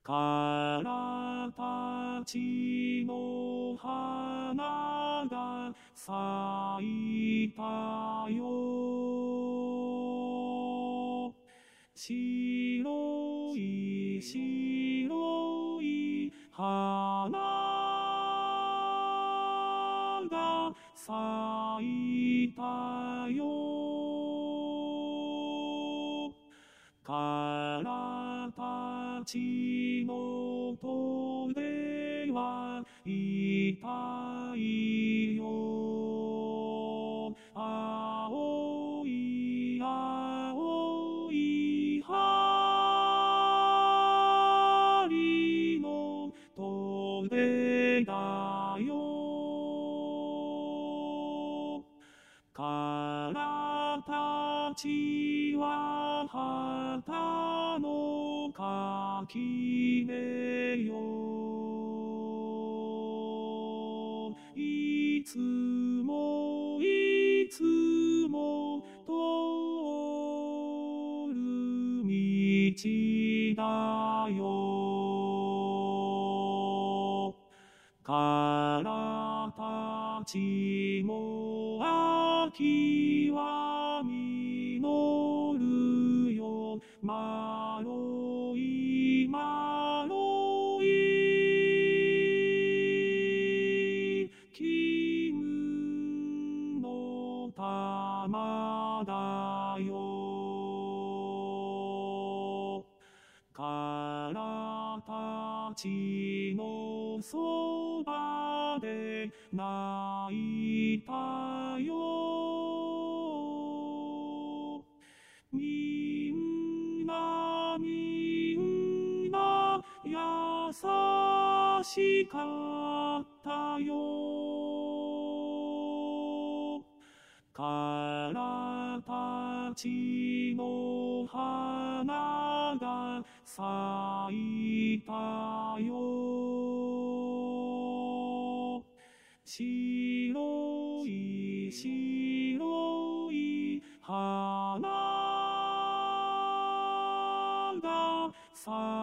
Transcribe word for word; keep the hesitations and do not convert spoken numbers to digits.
からたちの花が咲いたよ。白い白い花が咲いたよ。からたちの戸ではいたいよ。青い青い針の戸でだよ。からたちは旗の垣根よ。いつもいつも通る道だよ。からたちも秋は実るよ。まろいまろい金の玉だよ。からたちのそばで泣いたよ。みんなみんな優しかったよ。からたちの花が咲いたよ。白い白い花が咲いたよ。